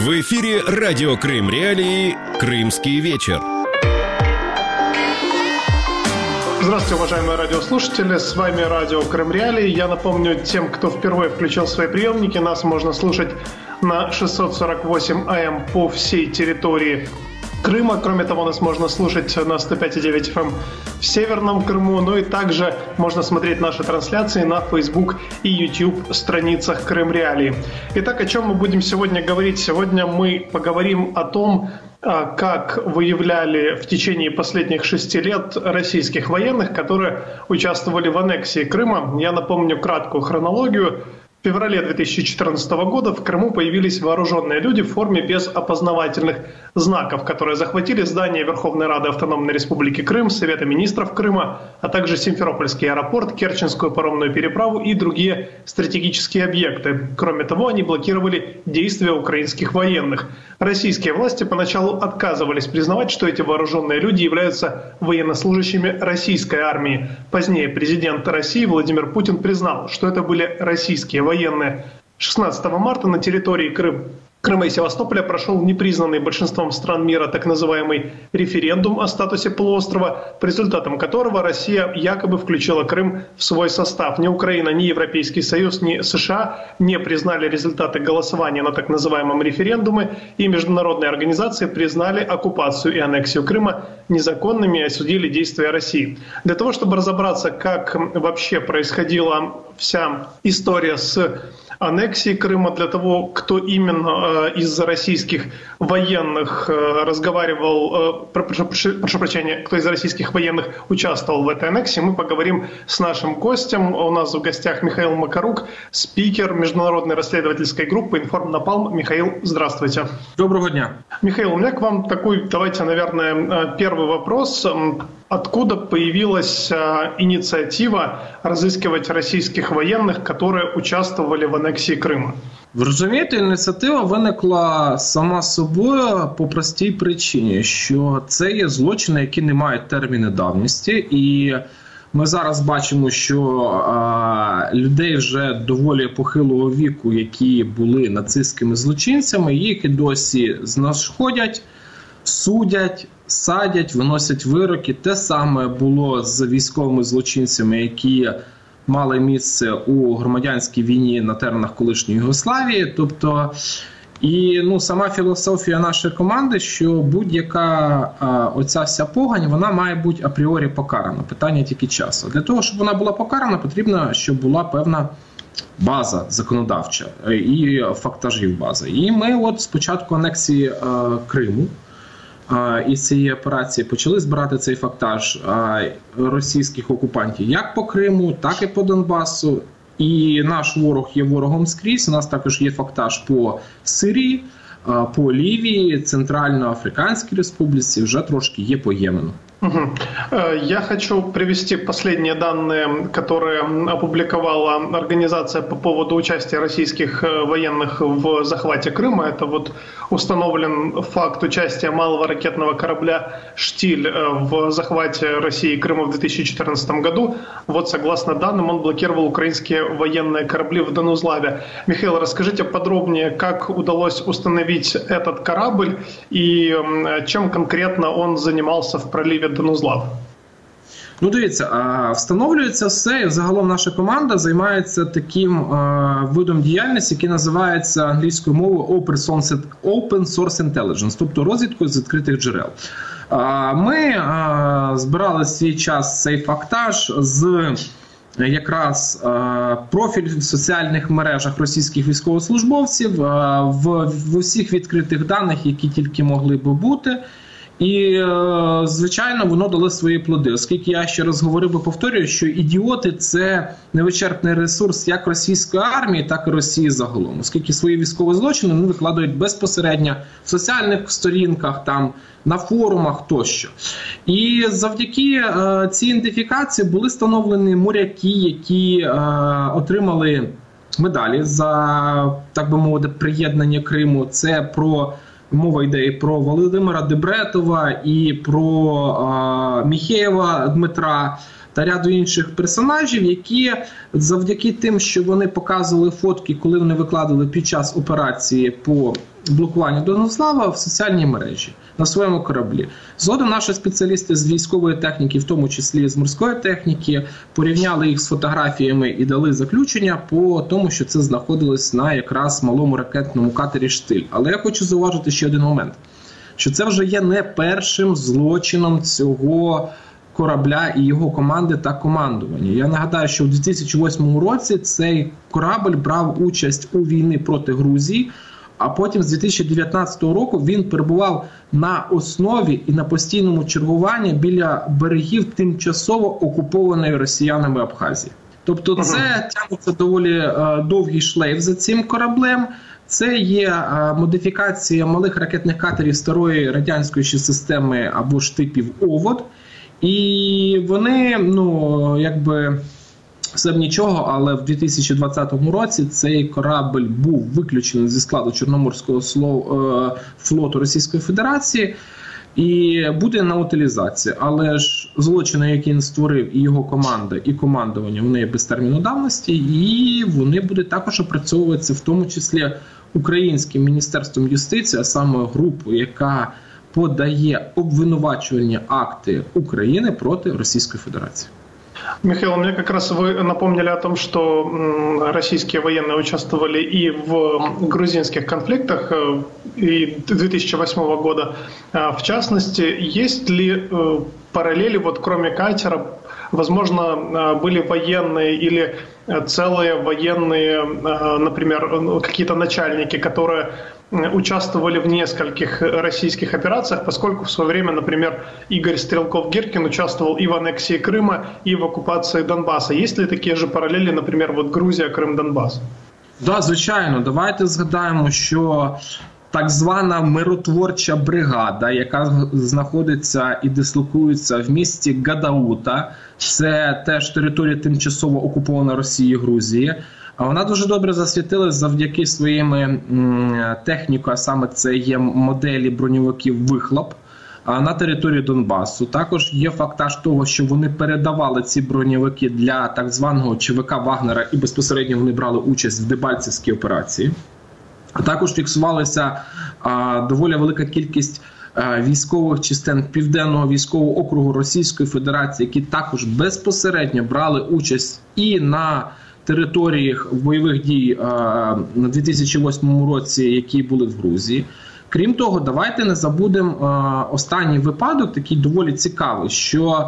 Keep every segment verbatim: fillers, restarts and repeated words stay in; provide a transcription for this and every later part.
В эфире радио Крым Реалии «Крымский вечер». Здравствуйте, уважаемые радиослушатели, с вами радио Крым Реалии. Я напомню тем, кто впервые включил свои приемники, нас можно слушать на шестьсот сорок восемь АМ по всей территории Крыма. Кроме того, нас можно слушать на сто пять и девять эф эм в Северном Крыму. Ну и также можно смотреть наши трансляции на Facebook и YouTube страницах Крым Реалии. Итак, о чем мы будем сегодня говорить? Сегодня мы поговорим о том, как выявляли в течение последних шести лет российских военных, которые участвовали в аннексии Крыма. Я напомню краткую хронологию. В феврале две тысячи четырнадцатого года в Крыму появились вооруженные люди в форме без опознавательных знаков, которые захватили здание Верховной Рады Автономной Республики Крым, Совета Министров Крыма, а также Симферопольский аэропорт, Керченскую паромную переправу и другие стратегические объекты. Кроме того, они блокировали действия украинских военных. Российские власти поначалу отказывались признавать, что эти вооруженные люди являются военнослужащими российской армии. Позднее президент России Владимир Путин признал, что это были российские военные. шестнадцатого марта на территории Крым, Крыма и Севастополя прошел непризнанный большинством стран мира так называемый референдум о статусе полуострова, по результатам которого Россия якобы включила Крым в свой состав. Ни Украина, ни Европейский Союз, ни США не признали результаты голосования на так называемом референдуме, и международные организации признали оккупацию и аннексию Крыма незаконными и осудили действия России. Для того, чтобы разобраться, как вообще происходила вся история с аннексии Крыма, для того, кто именно э, из российских военных э, разговаривал, э, прошу, прошу прощения, кто из российских военных участвовал в этой аннексии, мы поговорим с нашим гостем. У нас в гостях Михаил Макарук, спикер международной расследовательской группы «Информнапалм». Михаил, здравствуйте. Доброго дня. Михаил, у меня к вам такой, давайте, наверное, первый вопрос. Откуда появилась а, инициатива разыскивать российских военных, которые участвовали в аннексії Криму? Ви розумієте, ініціатива виникла сама собою по простій причині, що це є злочини, які не мають терміни давності, і ми зараз бачимо, що а, людей вже доволі похилого віку, які були нацистськими злочинцями, їх і досі знаходять, судять, садять, виносять вироки. Те саме було з військовими злочинцями, які мали місце у громадянській війні на теренах колишньої Югославії. Тобто, і ну, сама філософія нашої команди, що будь-яка а, оця вся погань, вона має бути апріорі покарана. Питання тільки часу. Для того, щоб вона була покарана, потрібно, щоб була певна база законодавча і фактажів бази. І ми от з початку анексії а, Криму із цієї операції почали збирати цей фактаж російських окупантів як по Криму, так і по Донбасу. І наш ворог є ворогом скрізь. У нас також є фактаж по Сирії, по Лівії, Центральноафриканській Республіці, вже трошки є по Ємену. Угу. Я хочу привести последние данные, которые опубликовала организация по поводу участия российских военных в захвате Крыма. Это вот установлен факт участия малого ракетного корабля «Штиль» в захвате России Крыма в две тысячи четырнадцатом году. Вот согласно данным, он блокировал украинские военные корабли в Донузлаве. Михаил, расскажите подробнее, как удалось установить этот корабль и чем конкретно он занимался в проливе Донузлав. Ну, дивіться, встановлюється все, і загалом наша команда займається таким видом діяльності, який називається англійською мовою Open Source Intelligence, тобто розвідкою з відкритих джерел. Ми збирали свій час цей фактаж з якраз профіль в соціальних мережах російських військовослужбовців, в, в усіх відкритих даних, які тільки могли би бути. І, звичайно, воно дало свої плоди, оскільки я ще раз говорив і повторюю, що ідіоти – це невичерпний ресурс як російської армії, так і Росії загалом, оскільки свої військові злочини вони викладають безпосередньо в соціальних сторінках, там, на форумах тощо. І завдяки е, цій ідентифікації були встановлені моряки, які е, отримали медалі за, так би мовити, приєднання Криму. Це про Мова йде і про Володимира Дебретова, і про а, Міхеєва Дмитра. та ряду інших персонажів, які завдяки тим, що вони показували фотки, коли вони викладали під час операції по блокуванню Донослава в соціальній мережі на своєму кораблі. Згодом наші спеціалісти з військової техніки, в тому числі з морської техніки, порівняли їх з фотографіями і дали заключення по тому, що це знаходилось на якраз малому ракетному катері «Штиль». Але я хочу зауважити ще один момент, що це вже є не першим злочином цього корабля і його команди та командування. Я нагадаю, що у дві тисячі восьмому році цей корабль брав участь у війні проти Грузії, а потім з дві тисячі дев'ятнадцятого року він перебував на основі і на постійному чергуванні біля берегів тимчасово окупованої росіянами Абхазії. Тобто це тягнеться доволі е, довгий шлейф за цим кораблем. Це є е, модифікація малих ракетних катерів старої радянської ще системи або ж типів «Овод». І вони, ну, якби, все б нічого, але в дві тисячі двадцятому році цей корабль був виключений зі складу Чорноморського флоту Російської Федерації і буде на утилізації. Але ж злочини, які він створив, і його команда, і командування, вони є без терміну давності, і вони будуть також опрацьовуватися, в тому числі українським Міністерством юстиції, а саме групою, яка подає обвинувачувальні акти України проти Російської Федерації. Михаил, мне как раз вы напомнили о том, что российские военные участвовали и в грузинских конфликтах, и две тысячи восьмого года в частности. Есть ли параллели, вот кроме катера, возможно, были военные или целые военные, например, какие-то начальники, которые участвовали в нескольких российских операциях, поскольку в свое время, например, Игорь Стрелков-Гиркин участвовал и в аннексии Крыма, и в оккупации Донбасса. Есть ли такие же параллели, например, вот Грузия, Крым, Донбасс? Да, звичайно. Давайте згадаємо, що так звана миротворча бригада, яка знаходиться і дислокується в місті Гадаута, це теж територія тимчасово окупована Росією і Грузії. А вона дуже добре засвітилась завдяки своїми технікою, а саме це є моделі броньовиків «Вихлоп» на території Донбасу. Також є фактаж того, що вони передавали ці броньовики для так званого ЧВК Вагнера і безпосередньо вони брали участь в Дебальцевській операції. А також фіксувалася а, доволі велика кількість а, військових частин Південного військового округу Російської Федерації, які також безпосередньо брали участь і на територіях бойових дій а, на дві тисячі восьмому році, які були в Грузії. Крім того, давайте не забудемо а, останній випадок, такий доволі цікавий, що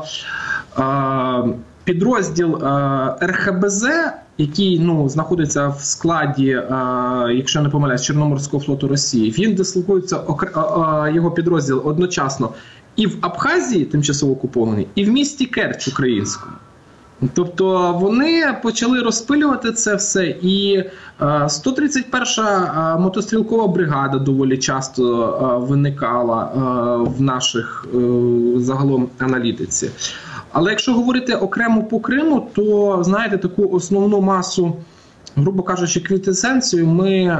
а, підрозділ а, ер ха бе зет, який ну, знаходиться в складі, а, якщо не помиляюсь, Чорноморського флоту Росії, він дислокується, а, а, його підрозділ одночасно і в Абхазії, тимчасово окупованій, і в місті Керч українському. Тобто вони почали розпилювати це все, і сто тридцять перша мотострілкова бригада доволі часто виникала в наших загалом аналітиці. Але якщо говорити окремо по Криму, то, знаєте, таку основну масу, грубо кажучи, квінтесенцію ми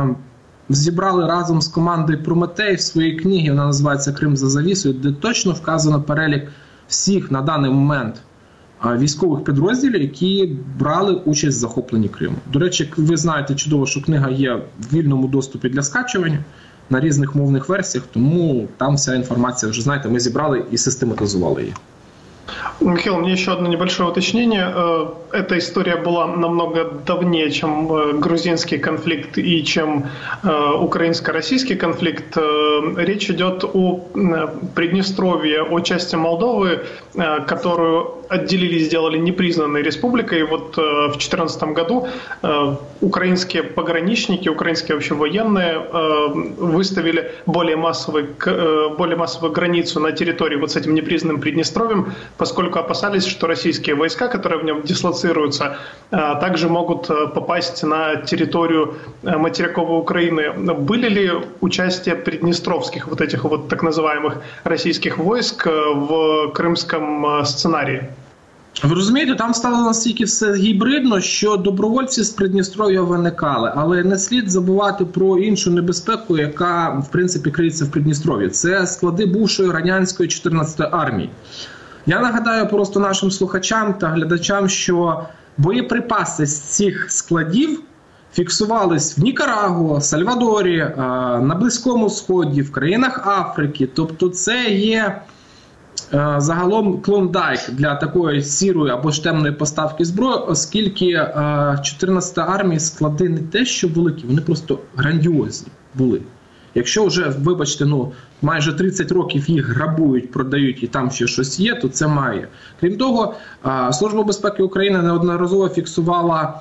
зібрали разом з командою «Прометей» в своїй книгі, вона називається «Крим за завісою», де точно вказано перелік всіх на даний момент військових підрозділів, які брали участь в захопленні Криму. До речі, ви знаєте чудово, що книга є в вільному доступі для скачування на різних мовних версіях, тому там вся інформація, вже знаєте, ми зібрали і систематизували її. Михаил, мне еще одно небольшое уточнение. Эта история была намного давнее, чем грузинский конфликт и чем украинско-российский конфликт. Речь идет о Приднестровье, о части Молдовы, которую отделили, сделали непризнанной республикой. И вот в две тысячи четырнадцатом году украинские пограничники, украинские вообще военные выставили более массовый, более массовую границу на территории вот с этим непризнанным Приднестровьем, поскольку опасались, что российские войска, которые в нем дислоцируются, также могут попасть на территорию материковой Украины. Были ли участие приднестровских вот этих вот так называемых российских войск в крымском сценарии? Ви розумієте, там стало настільки все гібридно, що добровольці з Придністров'я виникали, але не слід забувати про іншу небезпеку, яка, в принципі, криється в Придністров'ї. Це склади бувшої радянської чотирнадцятої армії. Я нагадаю просто нашим слухачам та глядачам, що боєприпаси з цих складів фіксувались в Нікарагуа, Сальвадорі, на Близькому Сході, в країнах Африки. Тобто це є загалом клондайк для такої сірої або ж темної поставки зброї, оскільки чотирнадцята армії склади не те, що великі, вони просто грандіозні були. Якщо вже, вибачте, ну, майже тридцять років їх грабують, продають і там ще щось є, то це має. Крім того, Служба безпеки України неодноразово фіксувала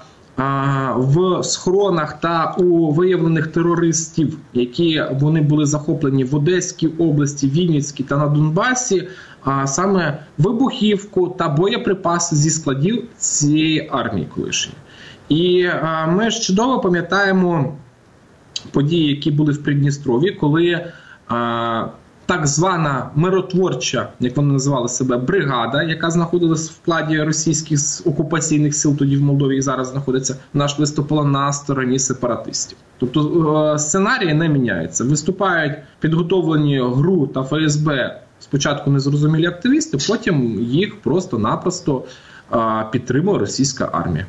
в схоронах та у виявлених терористів, які вони були захоплені в Одеській області, Вінницькій та на Донбасі, а саме вибухівку та боєприпаси зі складів цієї армії колишньої. І а, ми ж чудово пам'ятаємо події, які були в Придністров'ї, коли а, так звана миротворча, як вони називали себе, бригада, яка знаходилась в складі російських окупаційних сил, тоді в Молдові і зараз знаходиться, вона ж виступила на стороні сепаратистів. Тобто сценарії не міняються. Виступають підготовлені ГРУ та ФСБ спочатку незрозумілі активісти, потім їх просто-напросто підтримує російська армія.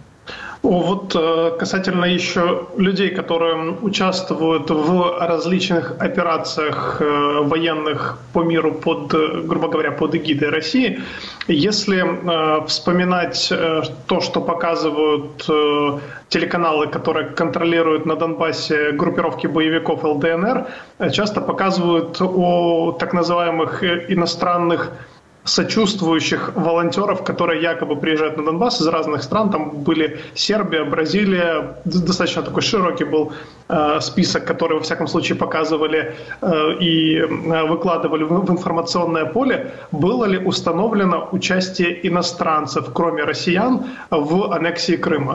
Вот касательно еще людей, которые участвуют в различных операциях военных по миру под, грубо говоря, под эгидой России, если вспоминать то, что показывают телеканалы, которые контролируют на Донбассе группировки боевиков ЛДНР, часто показывают о так называемых иностранных сочувствующих волонтеров, которые якобы приезжают на Донбасс из разных стран. Там были Сербия, Бразилия, достаточно такой широкий был э, список, который, во всяком случае, показывали э, и выкладывали в, в информационное поле. Было ли установлено участие иностранцев, кроме россиян, в аннексії Криму?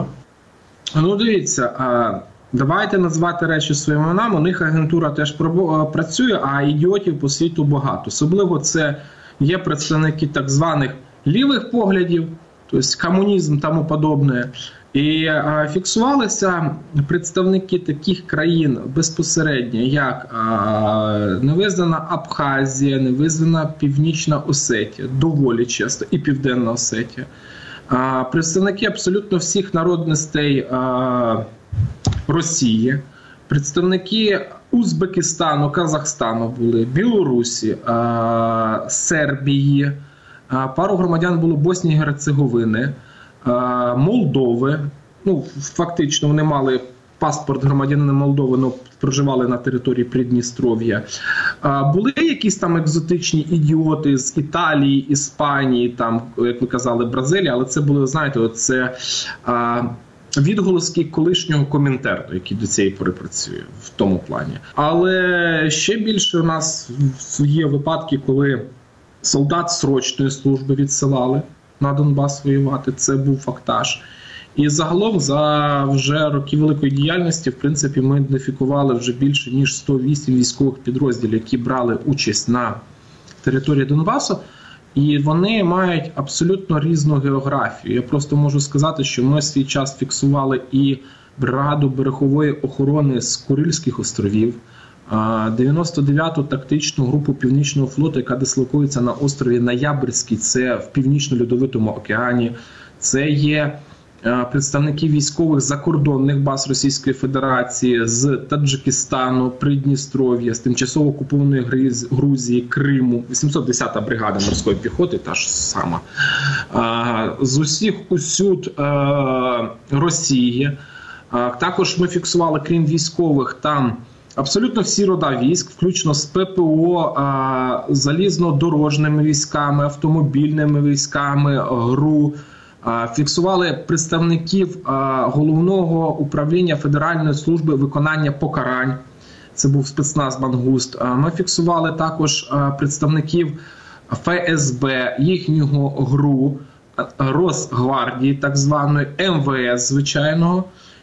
Ну, дивіться, а... давайте назвати речі своїми іменами. У них агентура теж працює, а ідіотів по світу багато. Особливо це є представники так званих лівих поглядів, тобто комунізм тому подобне. І а, фіксувалися представники таких країн безпосередньо, як а, невизнана Абхазія, невизнана Північна Осетія, доволі часто, і Південна Осетія. А, представники абсолютно всіх народностей а, Росії, представники Узбекистану, Казахстану були, Білорусі, а, Сербії, а, пару громадян було Боснії і Герцеговини, а, Молдови. Ну, фактично вони мали паспорт громадянина Молдови, але проживали на території Придністров'я. А, були якісь там екзотичні ідіоти з Італії, Іспанії, там, як ви казали, Бразилії, але це були, знаєте, це а, відголоски колишнього Комінтерну, який до цієї пори працює в тому плані. Але ще більше у нас є випадки, коли солдат срочної служби відсилали на Донбас воювати. Це був фактаж. І загалом за вже роки великої діяльності, в принципі, ми ідентифікували вже більше ніж сто вісім військових підрозділів, які брали участь на території Донбасу. І вони мають абсолютно різну географію. Я просто можу сказати, що ми свій час фіксували і бригаду берегової охорони з Курильських островів, дев'яносто дев'яту тактичну групу Північного флоту, яка дислокується на острові Ноябрьський, це в Північно-Льодовитому океані. Це є представники військових закордонних баз Російської Федерації з Таджикистану, Придністров'я, з тимчасово окупованої Грузії, Криму, вісімсот десята бригада морської піхоти, та ж сама, з усіх усюд Росії. Також ми фіксували, крім військових, там абсолютно всі рода військ, включно з ППО, залізнодорожними військами, автомобільними військами, ГРУ. Фіксували представників Головного управління Федеральної служби виконання покарань. Це був спецназ «Мангуст». Ми фіксували також представників ФСБ, їхнього ГРУ, Росгвардії, так званої, МВС, звичайного.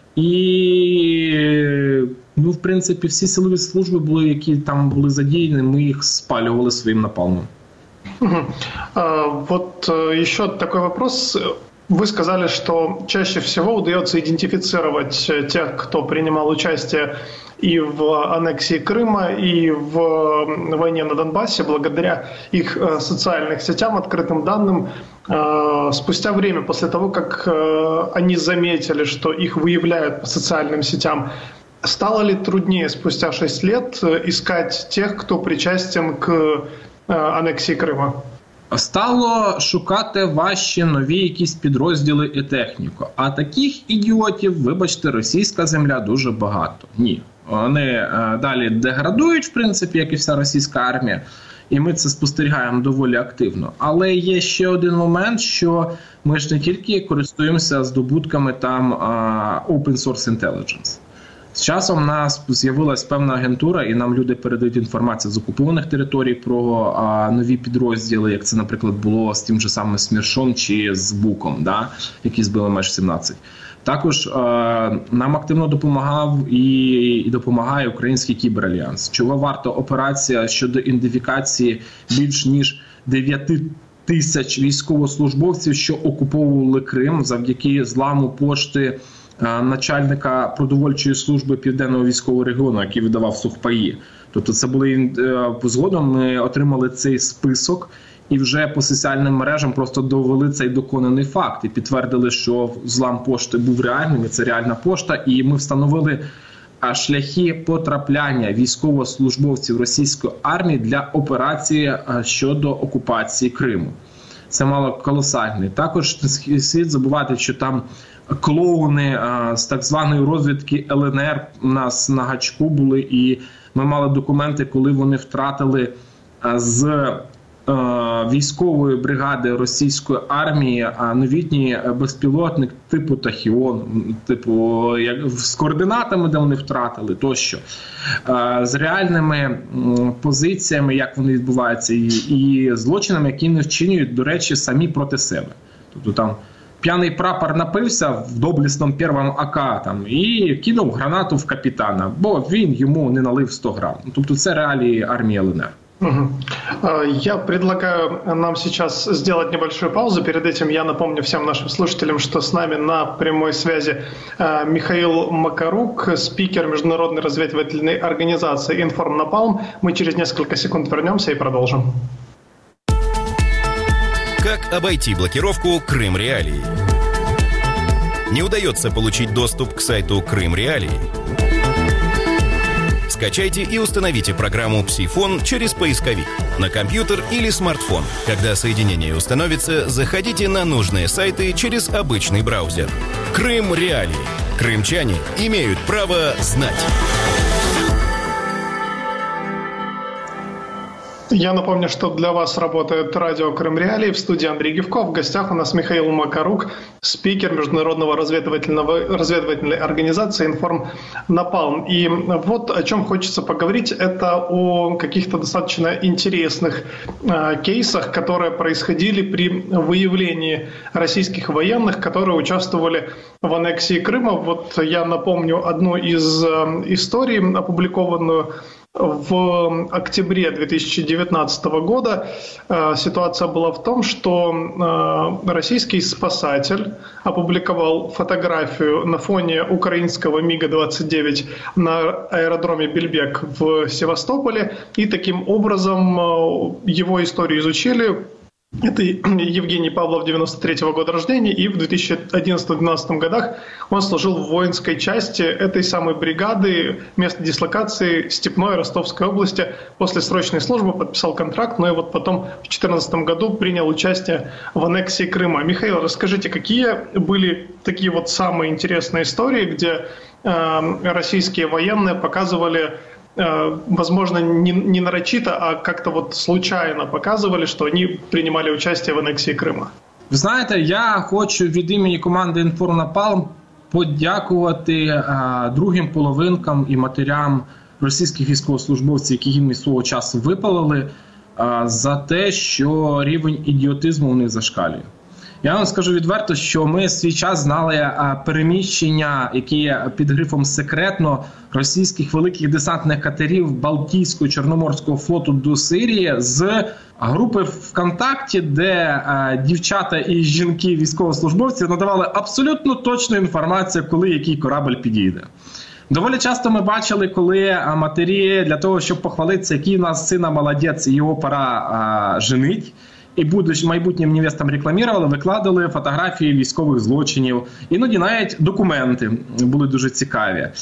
І, ну, в принципі, всі силові служби, були, які там були задіяні, ми їх спалювали своїм напалмом. Вот еще такой вопрос. Вы сказали, что чаще всего удается идентифицировать тех, кто принимал участие и в аннексии Крыма, и в войне на Донбассе, благодаря их социальным сетям, открытым данным. Спустя время, после того, как они заметили, что их выявляют по социальным сетям, стало ли труднее спустя шесть лет искать тех, кто причастен к аннексії Криму? Стало шукати важчі нові якісь підрозділи і техніку. А таких ідіотів, вибачте, російська земля дуже багато. Ні. Вони е, далі деградують, в принципі, як і вся російська армія. І ми це спостерігаємо доволі активно. Але є ще один момент, що ми ж не тільки користуємося здобутками там е, Open Source Intelligence. З часом у нас з'явилась певна агентура, і нам люди передають інформацію з окупованих територій про а, нові підрозділи, як це, наприклад, було з тим же самим Сміршом чи з Буком, да, які збили Меж сімнадцять. Також а, нам активно допомагав і, і допомагає Український кіберальянс. Чого варта операція щодо ідентифікації більш ніж дев'яти тисяч військовослужбовців, що окуповували Крим завдяки зламу пошти начальника продовольчої служби Південного військового регіону, який видавав сухпаї. Тобто це були, згодом ми отримали цей список і вже по соціальним мережам просто довели цей доконаний факт і підтвердили, що злам пошти був реальним, і це реальна пошта, і ми встановили шляхи потрапляння військовослужбовців російської армії для операції щодо окупації Криму. Це мало колосальний. Також слід забувати, що там клоуни а, з так званої розвідки Ел Ен Ер у нас на гачку були, і ми мали документи, коли вони втратили а, з а, військової бригади російської армії а, новітній безпілотник типу Тахіон, типу як, з координатами, де вони втратили, тощо. А, з реальними м, позиціями, як вони відбуваються, і, і злочинами, які не вчинюють, до речі, самі проти себе. Тобто там п'яний прапор напився в доблесному першому А К там, і кинув гранату в капітана, бо він йому не налив сто грам. Тобто це реалії армії Ел Ен Ер. Угу. Я предлагаю нам сейчас сделать небольшую паузу. Перед этим я напомню всем нашим слушателям, что с нами на прямой связи Михаил Макарук, спикер международной разведывательной организации «Информнапалм». Мы через несколько секунд вернемся и продолжим. Как обойти блокировку Крым Реалии? Не удается получить доступ к сайту Крым Реалии? Скачайте и установите программу «Псифон» через поисковик на компьютер или смартфон. Когда соединение установится, заходите на нужные сайты через обычный браузер. Крым Реалии. Крымчане имеют право знать. Я напомню, что для вас работает радио Крым Реалии. В студии Андрей Гевков. В гостях у нас Михаил Макарук, спикер международного разведывательного, разведывательной организации «Информнапалм». И вот о чем хочется поговорить, это о каких-то достаточно интересных э, кейсах, которые происходили при выявлении российских военных, которые участвовали в аннексии Крыма. Вот я напомню одну из э, историй, опубликованную в октябре две тысячи девятнадцатого года. Ситуация была в том, что российский спасатель опубликовал фотографию на фоне украинского МиГа двадцать девять на аэродроме Бельбек в Севастополе, и таким образом его историю изучили. Это Евгений Павлов, девяносто третьего года рождения, и в две тысячи одиннадцатом-двенадцатом годах он служил в воинской части этой самой бригады, место дислокации Степной Ростовской области. После срочной службы подписал контракт, но и вот потом в две тысячи четырнадцатом году принял участие в аннексии Крыма. Михаил, расскажите, какие были такие вот самые интересные истории, где э, российские военные показывали, возможно, не, не нарочито, а как-то вот случайно показывали, что они принимали участие в аннексии Крима? Ви знаєте, я хочу від імені команди «Інформнапалм» подякувати а, другим половинкам і матерям російських військовослужбовців, які їм свого часу випалили, а, за те, що рівень ідіотизму у них зашкалює. Я вам скажу відверто, що ми свій час знали переміщення, які під грифом «секретно» російських великих десантних катерів Балтійського Чорноморського флоту до Сирії з групи ВКонтакті, де дівчата і жінки військовослужбовців надавали абсолютно точну інформацію, коли який корабль підійде. Доволі часто ми бачили, коли матері для того, щоб похвалитися, який у нас сина молодець, його пора а, женить, і будучи майбутнім невестам рекламували, викладали фотографії військових злочинів. Іноді навіть документи були дуже цікаві. Е,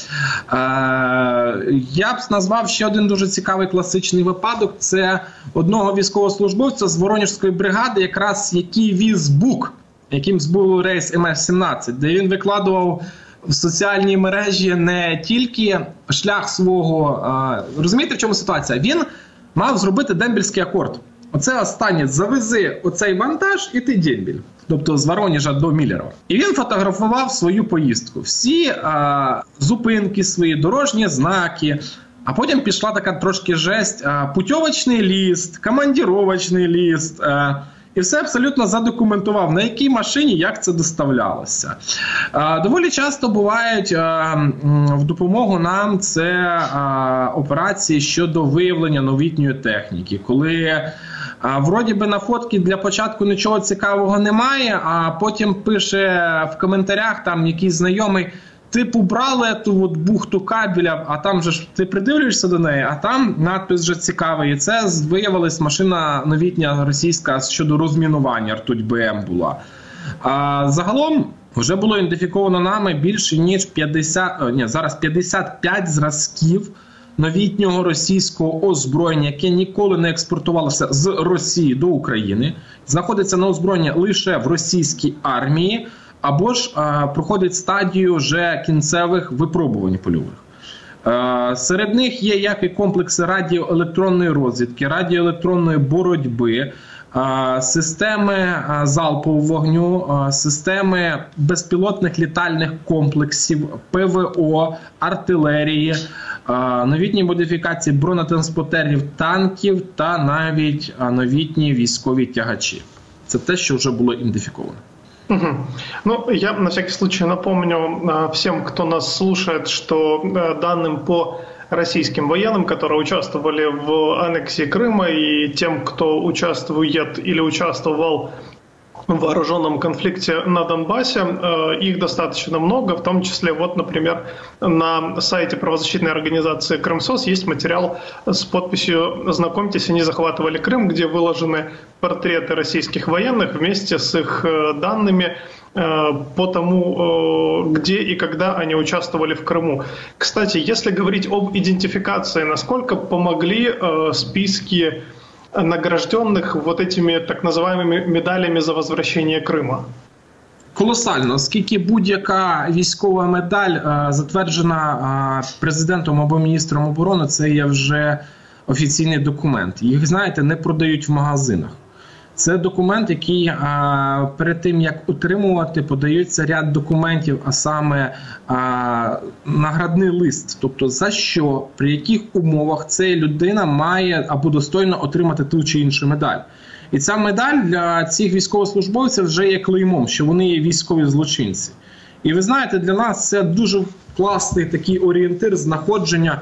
я б назвав ще один дуже цікавий класичний випадок. Це одного військовослужбовця з Воронежської бригади, якраз який віз БУК, яким був рейс ем ес сімнадцять, де він викладував в соціальній мережі не тільки шлях свого... Е, розумієте, в чому ситуація? Він мав зробити дембельський акорд. Оце останнє, завези оцей вантаж і ти дембель. Тобто з Воронежа до Міллерова. І він фотографував свою поїздку. Всі а, зупинки свої, дорожні знаки. А потім пішла така трошки жесть. А, путьовочний лист, командировочний лист. А, і все абсолютно задокументував, на якій машині, як це доставлялося. А, доволі часто бувають а, в допомогу нам це а, операції щодо виявлення новітньої техніки. Коли... А, вроді би на фотки для початку нічого цікавого немає, а потім пише в коментарях там якийсь знайомий, типу брали ту от бухту кабеля, а там же ж ти придивлюєшся до неї, а там надпис вже цікавий. І це виявилась машина новітня російська щодо розмінування, ртуть Б М була. А, загалом вже було ідентифіковано нами більше ніж п'ятдесят, ні, зараз п'ятдесят п'ять зразків новітнього російського озброєння, яке ніколи не експортувалося з Росії до України, знаходиться на озброєнні лише в російській армії, або ж а, проходить стадію вже кінцевих випробувань польових. А, серед них є як і комплекси радіоелектронної розвідки, радіоелектронної боротьби, а, системи а, залпового вогню, а, системи безпілотних літальних комплексів, Пе Ве О, артилерії, новітні модифікації бронетранспортерів, танків та навіть новітні військові тягачі. Це те, що вже було ідентифіковано. Угу. Ну, я на всякий случай напомню всем, кто нас слушает, что данным по российским военным, которые участвовали в аннексии Крыма, и тем, кто участвует или участвовал в вооруженном конфликте на Донбассе, их достаточно много, в том числе, вот, например, на сайте правозащитной организации «Крымсос» есть материал с подписью «Знакомьтесь, они захватывали Крым», где выложены портреты российских военных вместе с их данными по тому, где и когда они участвовали в Крыму. Кстати, если говорить об идентификации, насколько помогли списки награжденных вот этими так называемыми медалями за возвращение Крима? Колосально, оскільки будь-яка військова медаль затверджена президентом або міністром оборони, це є вже офіційний документ. Їх, знаєте, не продають в магазинах. Це документ, який а, перед тим, як отримувати, подається ряд документів, а саме а, наградний лист. Тобто, за що, при яких умовах ця людина має або достойно отримати ту чи іншу медаль. І ця медаль для цих військовослужбовців вже є клеймом, що вони є військові злочинці. І ви знаєте, для нас це дуже класний такий орієнтир знаходження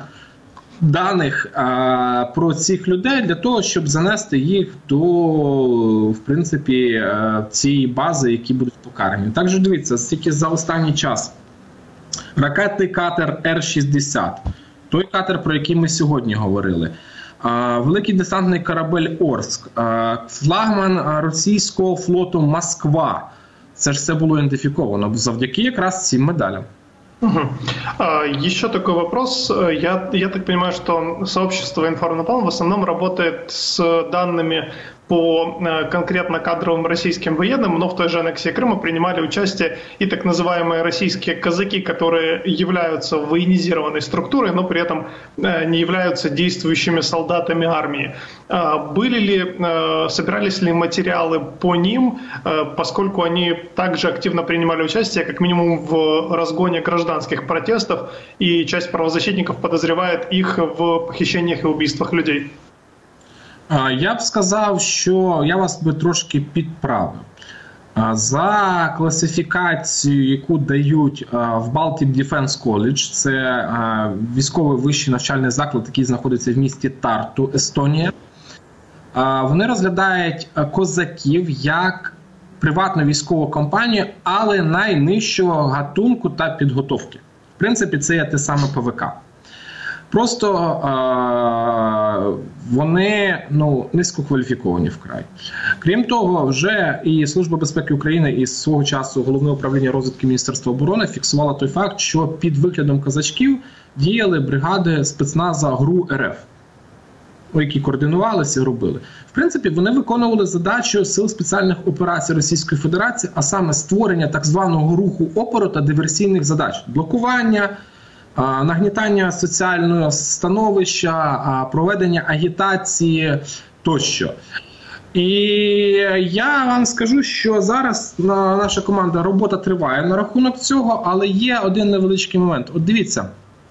даних а, про цих людей для того, щоб занести їх до, в принципі, а, цієї бази, які будуть покарані. Також дивіться, тільки за останній час ракетний катер Р шістдесят, той катер, про який ми сьогодні говорили, а, великий десантний корабель Орск, а, флагман російського флоту Москва. Це ж все було ідентифіковано завдяки якраз цим медалям. Угу. А, еще такой вопрос. Я, я так понимаю, что сообщество «Информнапалм» в основном работает с данными по конкретно кадровым российским военным, но в той же аннексии Крыма принимали участие и так называемые российские казаки, которые являются военизированной структурой, но при этом не являются действующими солдатами армии. Были ли, собирались ли материалы по ним, поскольку они также активно принимали участие, как минимум, в разгоне гражданских протестов, и часть правозащитников подозревает их в похищениях и убийствах людей? Я б сказав, що я вас би трошки підправив. За класифікацією, яку дають в Baltic Defense College, це військовий вищий навчальний заклад, який знаходиться в місті Тарту, Естонія, вони розглядають козаків як приватну військову компанію, але найнижчого гатунку та підготовки. В принципі, це є те саме ПВК. Просто е- вони ну, низькокваліфіковані вкрай. Крім того, вже і Служба безпеки України, і свого часу Головне управління розвідки Міністерства оборони фіксувало той факт, що під виглядом козачків діяли бригади спецназа ГРУ РФ, які координувалися і робили. В принципі, вони виконували задачу Сил спеціальних операцій Російської Федерації, а саме створення так званого руху опору та диверсійних задач. Блокування, нагнітання соціального становища, проведення агітації тощо. І я вам скажу, що зараз наша команда робота триває на рахунок цього, але є один невеличкий момент. От дивіться,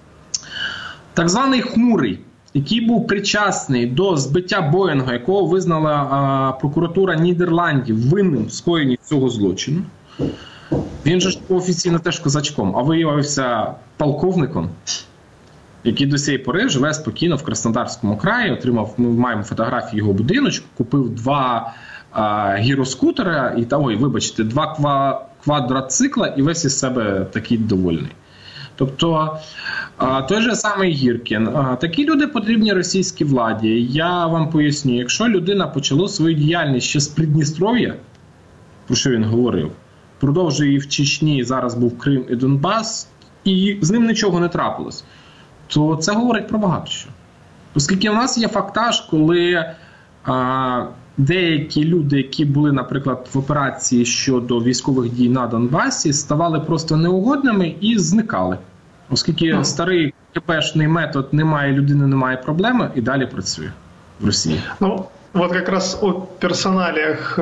так званий Хмурий, який був причасний до збиття Боїнга, якого визнала а, прокуратура Нідерландів винним в скоєнні цього злочину. Він же ж офіційно теж козачком, а виявився полковником, який до цієї пори живе спокійно в Краснодарському краї, отримав, ми маємо фотографії його будиночку, купив два а, гіроскутера, і, та, ой, вибачте, два ква, квадроцикла і весь із себе такий довольний. Тобто, а, той же самий Гіркін. А, такі люди потрібні російській владі. Я вам поясню, якщо людина почала свою діяльність ще з Придністров'я, про що він говорив, продовжує її в Чечні, зараз був Крим і Донбас, і з ним нічого не трапилось, то це говорить про багато що. Оскільки в нас є фактаж, коли а, деякі люди, які були, наприклад, в операції щодо військових дій на Донбасі, ставали просто неугодними і зникали. Оскільки mm. старий КПшний метод «немає людини, немає проблеми» і далі працює в Росії. Ну, вот как раз о персоналиях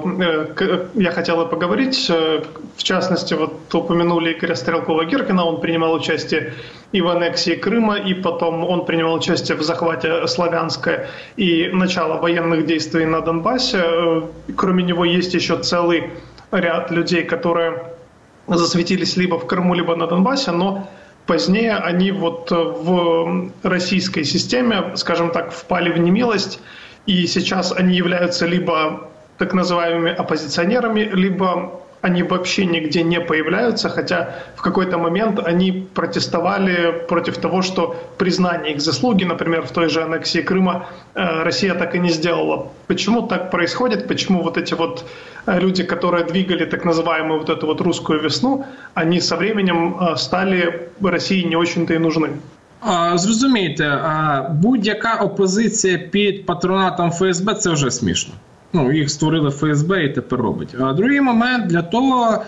я хотел и поговорить. В частности, вот упомянули Игоря Стрелкова-Гиркина, он принимал участие и в аннексии Крыма, и потом он принимал участие в захвате Славянска и начало военных действий на Донбассе. Кроме него есть еще целый ряд людей, которые засветились либо в Крыму, либо на Донбассе, но позднее они вот в российской системе, скажем так, впали в немилость, и сейчас они являются либо так называемыми оппозиционерами, либо они вообще нигде не появляются, хотя в какой-то момент они протестовали против того, что признание их заслуги, например, в той же аннексии Крыма, Россия так и не сделала. Почему так происходит? Почему вот эти вот люди, которые двигали так называемую вот эту вот русскую весну, они со временем стали России не очень-то и нужны? Зрозумійте, будь-яка опозиція під патронатом ФСБ – це вже смішно. Ну, їх створили ФСБ і тепер робить. А другий момент для того,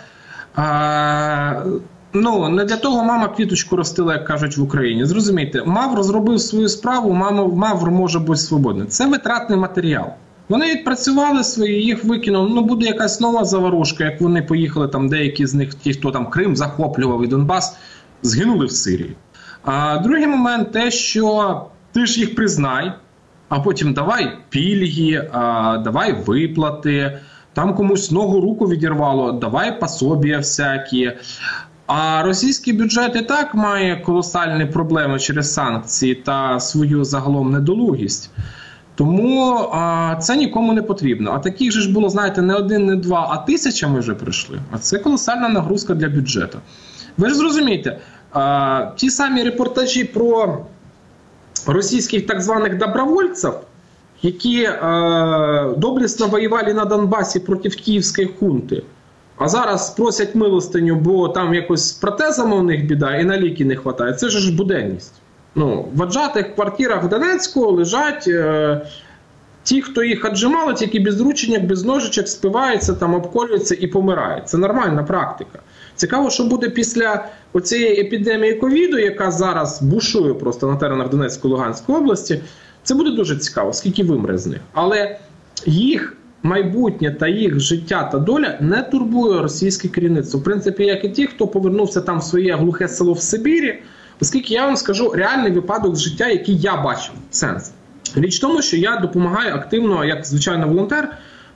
а, ну, не для того мама квіточку ростила, як кажуть в Україні. Зрозумійте, Мавр зробив свою справу, мама, Мавр може бути свободним. Це витратний матеріал. Вони відпрацювали свої, їх викинули. Ну, буде якась нова заварушка, як вони поїхали, там деякі з них, ті, хто там Крим захоплював і Донбас, згинули в Сирії. А другий момент те, що ти ж їх признай, а потім давай пільги, а, давай виплати, там комусь ногу руку відірвало, давай пособія всякі. А російський бюджет і так має колосальні проблеми через санкції та свою загалом недолугість. Тому а, це нікому не потрібно. А таких же ж було, знаєте, не один, не два, а тисячами вже прийшли. А це колосальна нагрузка для бюджету. Ви ж зрозумієте, а, ті самі репортажі про російських так званих добровольців, які е, доблесно воювали на Донбасі проти київської хунти, а зараз просять милостиню, бо там якось з протезами у них біда і на ліки не вистачає. Це ж буденність. Ну, в аджатих квартирах Донецьку лежать е, ті, хто їх аджимали, тільки без рученьок, без ножичок, спиваються, там, обколюються і помирають. Це нормальна практика. Цікаво, що буде після оцієї епідемії ковіду, яка зараз бушує просто на теренах Донецької, Луганської області. Це буде дуже цікаво, скільки вимре з них. Але їх майбутнє та їх життя та доля не турбує російське керівництво. В принципі, як і ті, хто повернувся там в своє глухе село в Сибірі, оскільки я вам скажу реальний випадок з життя, який я бачив. Сенс. Річ в тому, що я допомагаю активно, як звичайно волонтер,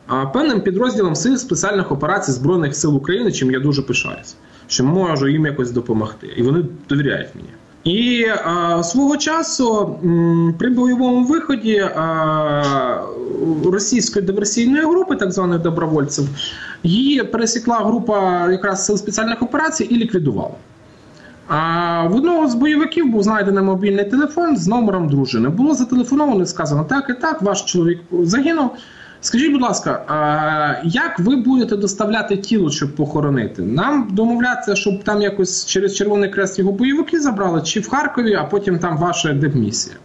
певним підрозділам Сил спеціальних операцій Збройних сил України, чим я дуже пишаюся, що можу їм якось допомогти. І вони довіряють мені. І а, свого часу м, при бойовому виході а, російської диверсійної групи, так званих добровольців, її пересікла група якраз Сил спеціальних операцій і ліквідувала. А в одного з бойовиків був знайдений мобільний телефон з номером дружини. Було зателефоновано і сказано, так і так, ваш чоловік загинув. Скажіть, будь ласка, а як ви будете доставляти тіло, щоб похоронити? Нам домовлятися, щоб там якось через Червоний Хрест його бойовики забрали, чи в Харкові, а потім там ваша дипмісія?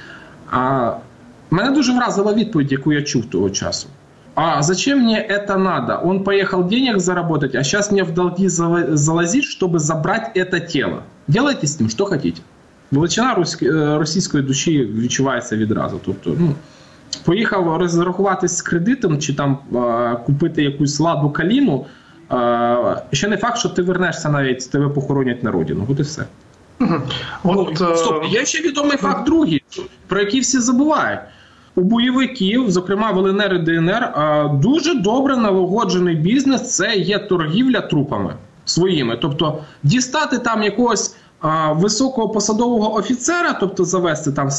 А мене дуже вразила відповідь, яку я чув того часу. А зачем мне это надо? Он поехал денег заработать, а сейчас мне в долги залазить, чтобы забрать это тело. Делайте с ним, что хотите. Величина російської душі відчувається відразу. Тобто, ну, поїхав розрахуватись з кредитом, чи там а, купити якусь ладу каліну, а, ще не факт, що ти вернешся навіть, тебе похоронять на родину. От і все. Угу. От, ну, стоп, є ще відомий факт другий, про який всі забувають. У бойовиків, зокрема в ЛНР і ДНР, дуже добре налагоджений бізнес – це є торгівля трупами своїми. Тобто дістати там якогось високого посадового офіцера, тобто завести там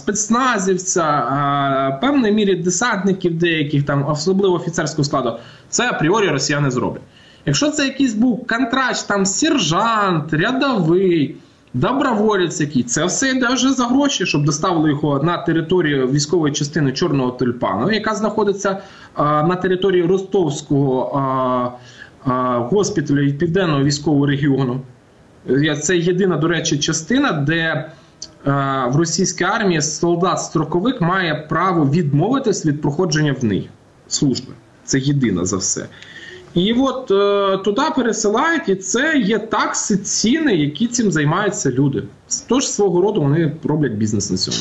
спецназівця, певній мірі десантників деяких, там особливо офіцерського складу, це апріорі росіяни зроблять. Якщо це якийсь був контрач, там сержант, рядовий, доброволець який, це все йде вже за гроші, щоб доставили його на територію військової частини Чорного Тюльпану, яка знаходиться а, на території Ростовського а, а, госпіталю і Південного військового регіону. Це єдина, до речі, частина, де а, в російській армії солдат-строковик має право відмовитись від проходження в ній служби. Це єдина за все. І от е, туди пересилають, і це є такси, ціни, які цим займаються люди. Тож свого роду вони роблять бізнес на цьому.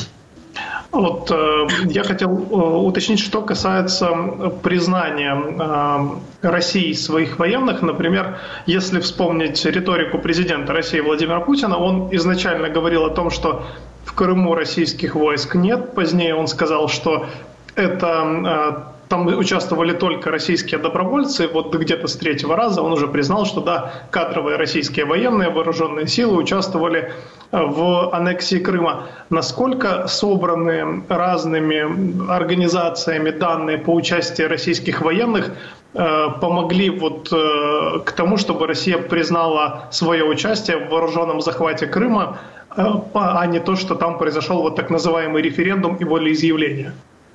Вот э, я хотел э, уточнить, что касается признания э, России своих военных. Например, если вспомнить риторику президента России Владимира Путина, он изначально говорил о том, что в Крыму российских войск нет. Позднее он сказал, что это... Э, Там участвовали только российские добровольцы. Вот где-то с третьего раза он уже признал, что да, кадровые российские военные, вооруженные силы участвовали в аннексии Крыма. Насколько собраны разными организациями данные по участию российских военных помогли вот к тому, чтобы Россия признала свое участие в вооруженном захвате Крыма, а не то, что там произошел вот так называемый референдум и волеизъявление?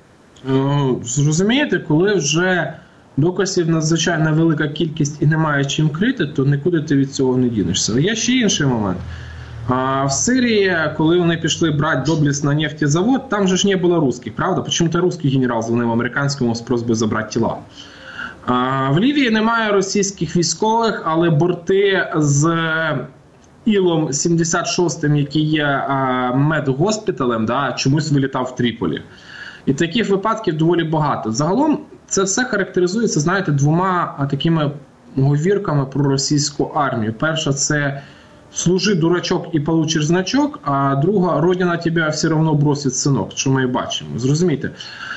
Зрозумієте, коли вже доказів надзвичайно велика кількість і немає чим крити, то нікуди ти від цього не дінешся. Є ще інший момент. А в Сирії, коли вони пішли брати доблісно нефтезавод, там же ж не було русських, правда? Почему-то русський генерал дзвонив американському з просьбою забрати тіла. А в Лівії немає російських військових, але борти з Ілом сімдесят шостим, який є медгоспіталем, да, чомусь вилітав в Тріполі. І таких випадків доволі багато. Загалом це все характеризується, знаєте, двома такими говірками про російську армію. Перша – це «служи, дурачок, і получиш значок», а друга – «Родина тебе все одно бросить, синок», що ми і бачимо. Зрозумійте,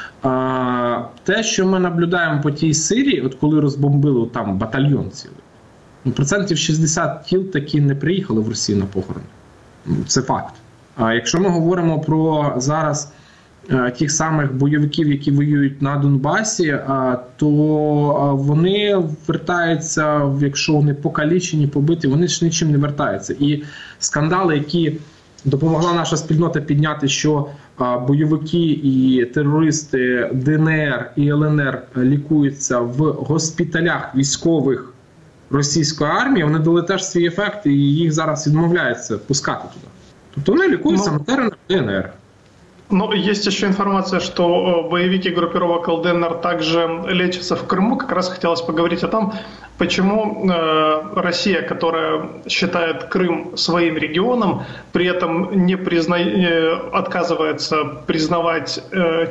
те, що ми наблюдаємо по тій Сирії, от коли розбомбили там батальйон цілий, процентів шістдесят тіл таки не приїхали в Росію на похорони. Це факт. А якщо ми говоримо про зараз тих самих бойовиків, які воюють на Донбасі, то вони вертаються, якщо вони покалічені, побиті, вони ж нічим не вертаються. І скандали, які допомогла наша спільнота підняти, що бойовики і терористи ДНР і ЛНР лікуються в госпіталях військових російської армії, вони дали теж свій ефект, і їх зараз відмовляються пускати туди. Тобто вони лікуються на теренах ДНР. Но есть еще информация, что боевики группировок ЛДНР также лечатся в Крыму. Как раз хотелось поговорить о том, почему Россия, которая считает Крым своим регионом, при этом не призна... отказывается признавать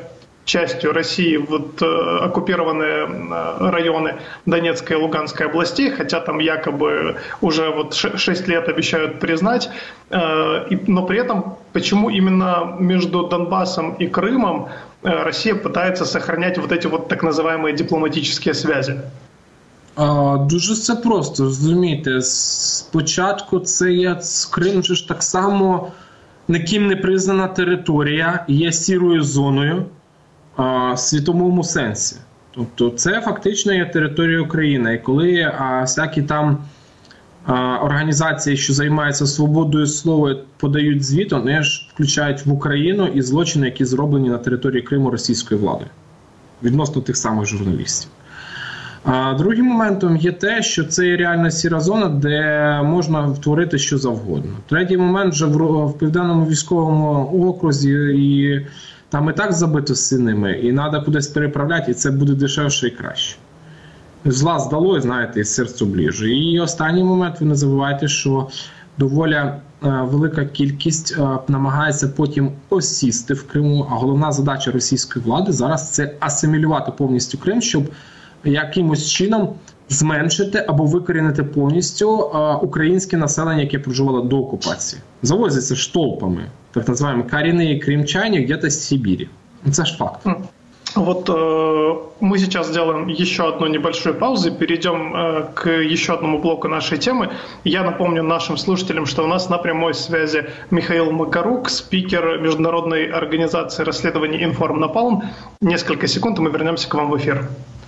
частью России вот, оккупированные районы Донецкой и Луганской областей, хотя там якобы уже вот шесть лет обещают признать, но при этом почему именно между Донбассом и Крымом Россия пытается сохранять вот эти вот так называемые дипломатические связи? Дуже все просто, розумієте, спочатку це є, Крим же ж так само ніким не признана територія, є сірою зоною в світовому сенсі. Тобто це фактично є територія України. І коли а, всякі там а, організації, що займаються свободою слова, подають звіт, вони ж включають в Україну і злочини, які зроблені на території Криму російською владою. Відносно тих самих журналістів. А другим моментом є те, що це є реальна сіра зона, де можна втворити що завгодно. Третій момент вже в, в Південному військовому окрузі, і там і так забито синими, і треба кудись переправляти, і це буде дешевше і краще. Зла здало, знаєте, і серцю ближче. І останній момент, ви не забувайте, що доволі е, велика кількість е, намагається потім осісти в Криму, а головна задача російської влади зараз – це асимілювати повністю Крим, щоб якимось чином зменшити або викорінити повністю е, українське населення, яке проживало до окупації. Завозяться ж толпами, так називаємо корінні кримчані, где-то з Сибірі. Це ж факт. Вот э, мы сейчас сделаем еще одну небольшую паузу, перейдем э, к еще одному блоку нашей темы. Я напомню нашим слушателям, что у нас на прямой связи Михаил Макарук, спикер Международной организации расследований «Информнапалм». Несколько секунд, и мы вернемся к вам в эфир.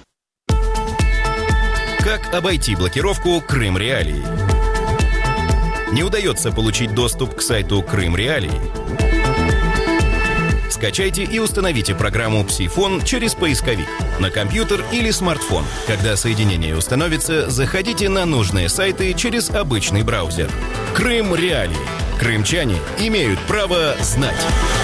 Как обойти блокировку Крым Реалии? Не удается получить доступ к сайту Крым Реалии? Скачайте и установите программу «Псифон» через поисковик на компьютер или смартфон. Когда соединение установится, заходите на нужные сайты через обычный браузер. Крым Реалии. Крымчане имеют право знать.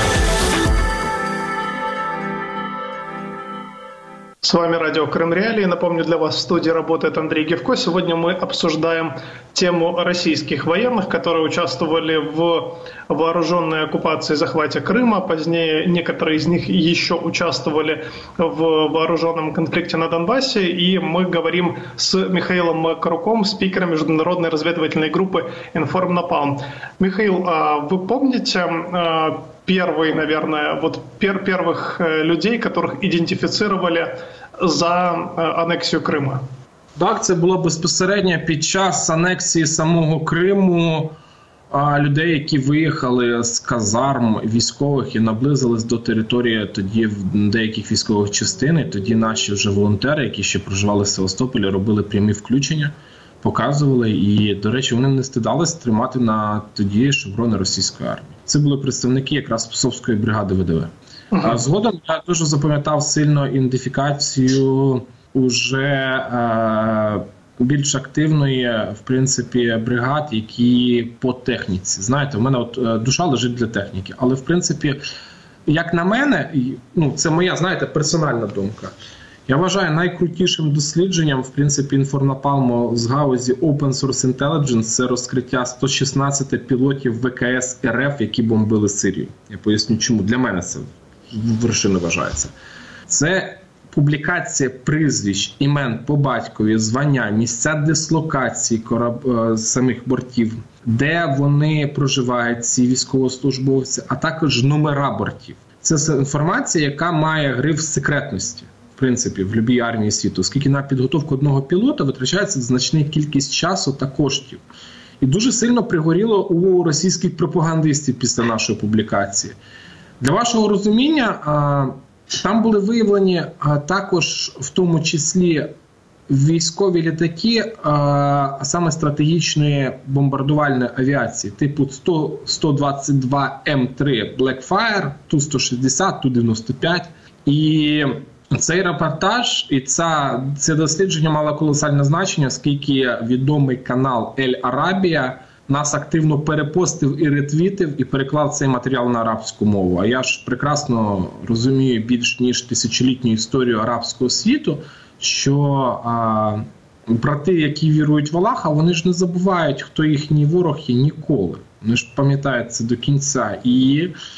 С вами радио Крым Реалии. Напомню, для вас в студии работает Андрей Гевко. Сегодня мы обсуждаем тему российских военных, которые участвовали в вооруженной оккупации и захвате Крыма. Позднее некоторые из них еще участвовали в вооруженном конфликте на Донбассе. И мы говорим с Михаилом Макаруком, спикером международной разведывательной группы «Информнапалм». Михаил, вы помните первый, наверное, вот пер первых людей, которых идентифицировали за анексію Криму? Так, це було безпосередньо під час анексії самого Криму а, людей, які виїхали з казарм військових і наблизились до території тоді в деяких військових частин. І тоді наші вже волонтери, які ще проживали в Севастополі, робили прямі включення, показували. І, до речі, вони не стидались тримати на тоді шеврони російської армії. Це були представники якраз Псовської бригади ВДВ. Uh-huh. А згодом я дуже запам'ятав сильно ідентифікацію уже е, більш активної, в принципі, бригад, які по техніці. Знаєте, у мене от е, душа лежить для техніки. Але, в принципі, як на мене, ну, це моя, знаєте, персональна думка, я вважаю найкрутішим дослідженням, в принципі, інформнапалму з гаузі Open Source Intelligence – це розкриття сто шістнадцять пілотів ВКС РФ, які бомбили Сирію. Я поясню, чому. Для мене це вершина вважається. Це публікація прізвищ, імен по батькові, звання, місця дислокації кораб... самих бортів, де вони проживають, ці військовослужбовці, а також номера бортів. Це інформація, яка має гриф секретності. В принципі, в будь-якій армії світу, оскільки на підготовку одного пілота витрачається значна кількість часу та коштів. І дуже сильно пригоріло у російських пропагандистів після нашої публікації. Для вашого розуміння, там були виявлені також в тому числі військові літаки, а саме стратегічної бомбардувальної авіації, типу сто двадцять два Ем три Blackfire, Ту сто шістдесят, Ту дев'яносто п'ять. І цей репортаж і ця, це дослідження мало колосальне значення, оскільки відомий канал Ель Арабія нас активно перепостив і ретвітив і переклав цей матеріал на арабську мову. А я ж прекрасно розумію більш ніж тисячолітню історію арабського світу, що а, брати, які вірують в Аллаха, вони ж не забувають, хто їхній ворог є ніколи. Вони ж пам'ятають це до кінця. І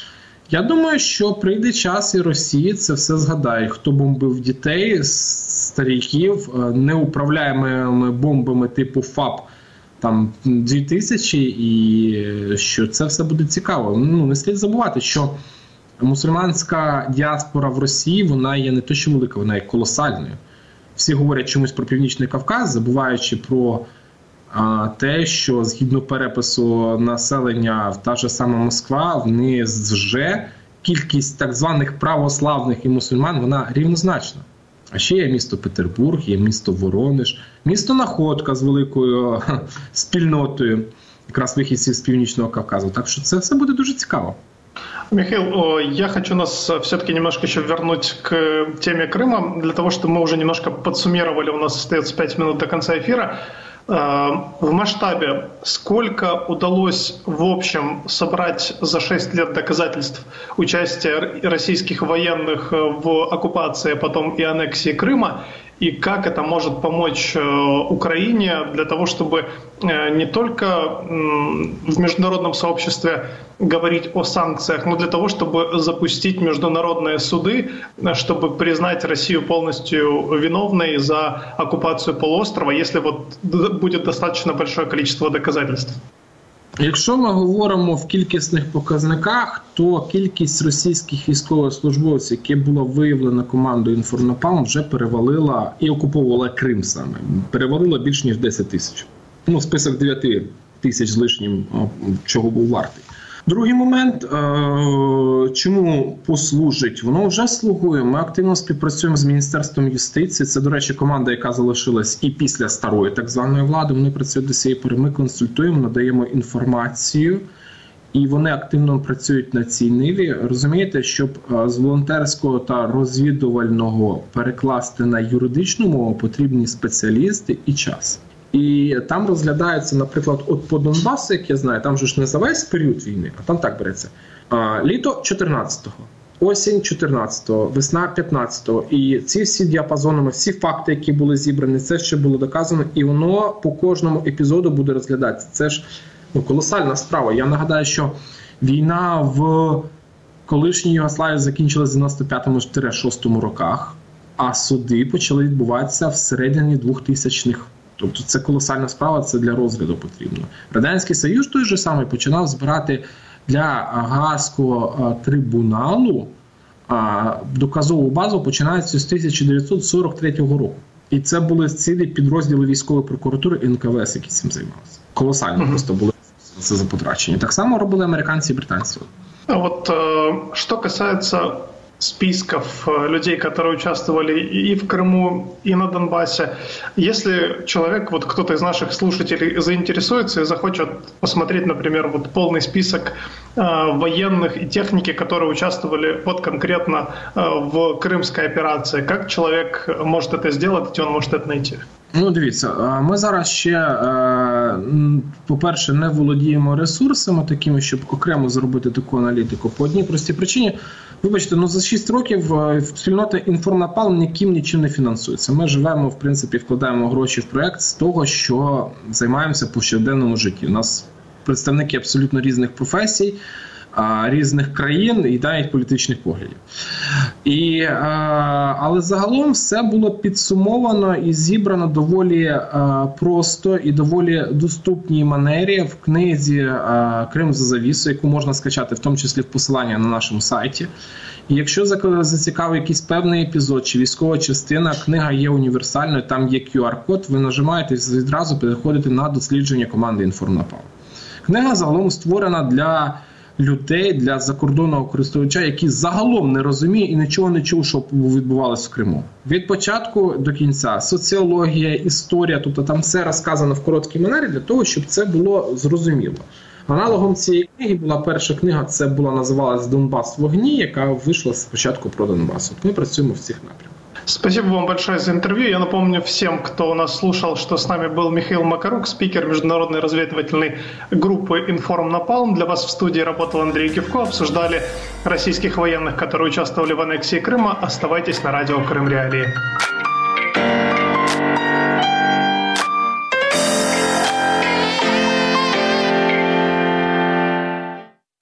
Я думаю, що прийде час і Росії це все згадає. Хто бомбив дітей, стариків, неуправляємими бомбами типу ФАП там дві тисячі, і що це все буде цікаво. Ну, не слід забувати, що мусульманська діаспора в Росії, вона є не то що велика, вона є колосальною. Всі говорять чомусь про Північний Кавказ, забуваючи про а, те, що згідно перепису населення та ж сама Москва, в неї вже кількість так званих православних і мусульман, вона рівнозначна. А ще є місто Петербург, є місто Воронеж, місто Находка з великою спільнотою якраз вихідців з Північного Кавказу. Так що це все буде дуже цікаво. Михаил, я хочу нас все-таки немножко еще вернуть к теме Крыма, для того, чтобы мы уже немножко подсуммировали, у нас остается пять минут до конца эфира. В масштабе сколько удалось в общем собрать за шесть лет доказательств участия российских военных в оккупации, потом и аннексии Крыма, и как это может помочь Украине для того, чтобы не только в международном сообществе говорить о санкциях, но для того, чтобы запустить международные суды, чтобы признать Россию полностью виновной за оккупацию полуострова, если вот будет достаточно большое количество доказательств? Якщо ми говоримо в кількісних показниках, то кількість російських військовослужбовців, які було виявлено командою «Інформнапалм», вже перевалила і окуповувала Крим саме. Перевалила більш ніж десять тисяч. Ну, список дев'ять тисяч з лишнім, чого був вартий. Другий момент, чому послужить? Воно вже слугує. Ми активно співпрацюємо з Міністерством юстиції. Це, до речі, команда, яка залишилась і після старої так званої влади. Вони працюють до цієї пори. Ми консультуємо, надаємо інформацію. І вони активно працюють на цій ниві. Розумієте, щоб з волонтерського та розвідувального перекласти на юридичну мову, потрібні спеціалісти і час. І там розглядається, наприклад, от по Донбасу, як я знаю, там же ж не за весь період війни, а там так береться. А, літо чотирнадцятого, осінь чотирнадцятого, весна п'ятнадцятого. І ці всі діапазонами, всі факти, які були зібрані, це ще було доказано, і воно по кожному епізоду буде розглядатися. Це ж ну, колосальна справа. Я нагадаю, що війна в колишній Югославії закінчилась в дев'яносто п'ятому - шостому роках, а суди почали відбуватися в середині двохтисячних. Тобто це колосальна справа, це для розгляду потрібно. Радянський Союз той же самий починав збирати для Гаазького трибуналу доказову базу, починаючи з тисяча дев'ятсот сорок третього року. І це були цілі підрозділи військової прокуратури ен ка ве ес, які цим займалися. Колосально mm-hmm. просто були це за потрачення. Так само робили американці і британці. А вот что касается списков людей, которые участвовали и в Крыму, и на Донбассе. Если человек, вот кто-то из наших слушателей заинтересуется и захочет посмотреть, например, вот полный список э, военных и техники, которые участвовали вот конкретно э, в крымской операции, как человек может это сделать, где он может это найти? Ну, дивіться, ми зараз ще, по-перше, не володіємо ресурсами такими, щоб окремо зробити таку аналітику. По одній простій причині, вибачте, ну за шість років спільнота «Інформнапалм» ніким нічим не фінансується. Ми живемо, в принципі, вкладаємо гроші в проєкт з того, що займаємося в повсякденному житті. У нас представники абсолютно різних професій, різних країн і навіть політичних поглядів. І, але загалом все було підсумовано і зібрано доволі просто і доволі доступній манері в книзі «Крим за завісою», яку можна скачати, в тому числі в посилання на нашому сайті. І якщо зацікавив якийсь певний епізод чи військова частина, книга є універсальною, там є кю ар-код, ви нажимаєте і відразу переходите на дослідження команди «Інформнапалм». Книга загалом створена для людей, для закордонного користувача, який загалом не розуміє і нічого не чув, що відбувалося в Криму. Від початку до кінця соціологія, історія, тобто там все розказано в короткій манері для того, щоб це було зрозуміло. Аналогом цієї книги була перша книга, це була, називалась «Донбас в вогні», яка вийшла спочатку про Донбас. От ми працюємо в цих напрямках. Спасибо вам большое за интервью. Я напомню всем, кто у нас слушал, что с нами был Михаил Макарук, спикер международной разведывательной группы «Информнапалм». Для вас в студии работал Андрей Гевко. Обсуждали российских военных, которые участвовали в аннексии Крыма. Оставайтесь на радио Крым Реалии.